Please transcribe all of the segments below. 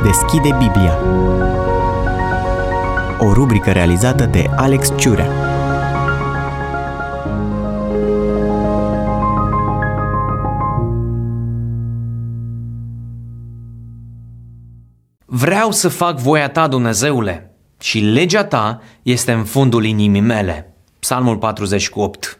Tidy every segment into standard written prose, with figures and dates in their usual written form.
deschide Biblia. O rubrică realizată de Alex Ciurea. Vreau să fac voia ta, Dumnezeule, și legea ta este în fundul inimii mele. Psalmul 48.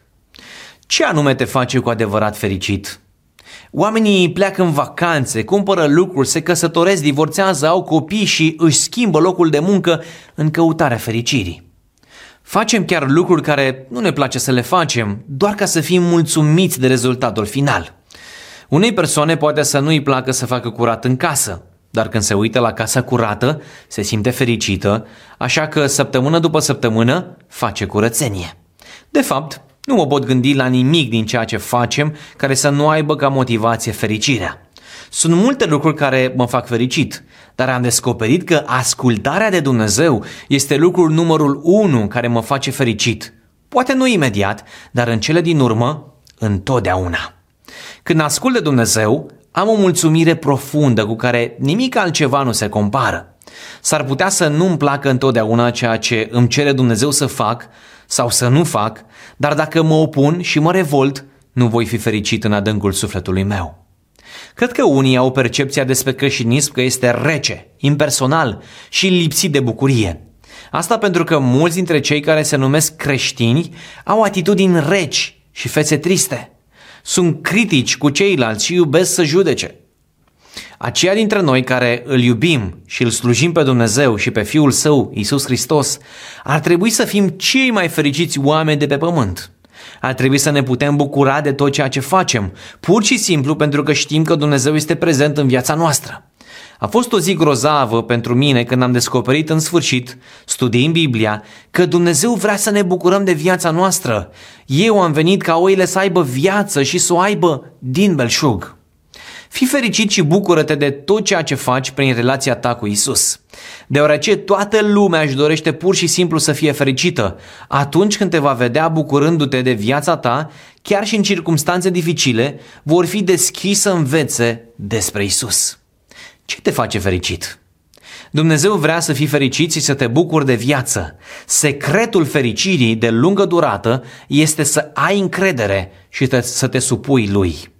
Ce anume te face cu adevărat fericit? Oamenii pleacă în vacanțe, cumpără lucruri, se căsătoresc, divorțează, au copii și își schimbă locul de muncă în căutarea fericirii. Facem chiar lucruri care nu ne place să le facem, doar ca să fim mulțumiți de rezultatul final. Unei persoane poate să nu-i placă să facă curat în casă, dar când se uită la casa curată, se simte fericită, așa că săptămână după săptămână face curățenie. De fapt, nu mă pot gândi la nimic din ceea ce facem care să nu aibă ca motivație fericirea. Sunt multe lucruri care mă fac fericit, dar am descoperit că ascultarea de Dumnezeu este lucrul numărul 1 care mă face fericit. Poate nu imediat, dar în cele din urmă, întotdeauna. Când ascult de Dumnezeu, am o mulțumire profundă cu care nimic altceva nu se compară. S-ar putea să nu-mi placă întotdeauna ceea ce îmi cere Dumnezeu să fac sau să nu fac, dar dacă mă opun și mă revolt, nu voi fi fericit în adâncul sufletului meu. Cred că unii au percepția despre creștinism că este rece, impersonal și lipsit de bucurie. Asta pentru că mulți dintre cei care se numesc creștini au atitudini reci și fețe triste. Sunt critici cu ceilalți și iubesc să judece. Aceia dintre noi care îl iubim și îl slujim pe Dumnezeu și pe Fiul Său, Iisus Hristos, ar trebui să fim cei mai fericiți oameni de pe pământ. Ar trebui să ne putem bucura de tot ceea ce facem, pur și simplu pentru că știm că Dumnezeu este prezent în viața noastră. A fost o zi grozavă pentru mine când am descoperit în sfârșit, studiind Biblia, că Dumnezeu vrea să ne bucurăm de viața noastră. Eu am venit ca oile să aibă viață și să o aibă din belșug. Fii fericit și bucură-te de tot ceea ce faci prin relația ta cu Isus. Deoarece toată lumea își dorește pur și simplu să fie fericită, atunci când te va vedea bucurându-te de viața ta, chiar și în circumstanțe dificile, vor fi deschiși să învețe despre Isus. Ce te face fericit? Dumnezeu vrea să fii fericit și să te bucuri de viață. Secretul fericirii de lungă durată este să ai încredere și să te supui Lui.